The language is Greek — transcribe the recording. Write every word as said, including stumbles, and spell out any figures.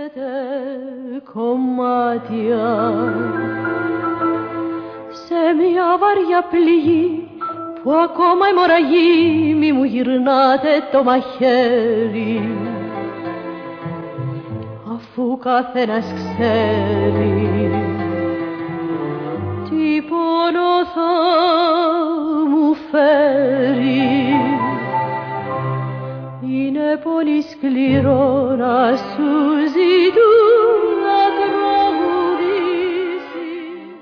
χάνετε κομμάτια σε μια βαριά πληγή που ακόμα αιμορραγεί, μη μου γυρνάτε το μαχαίρι, αφού καθένας ξέρει τι πόνο θα μου φέρει. Είναι πολύ σκληρό να σου ζητώ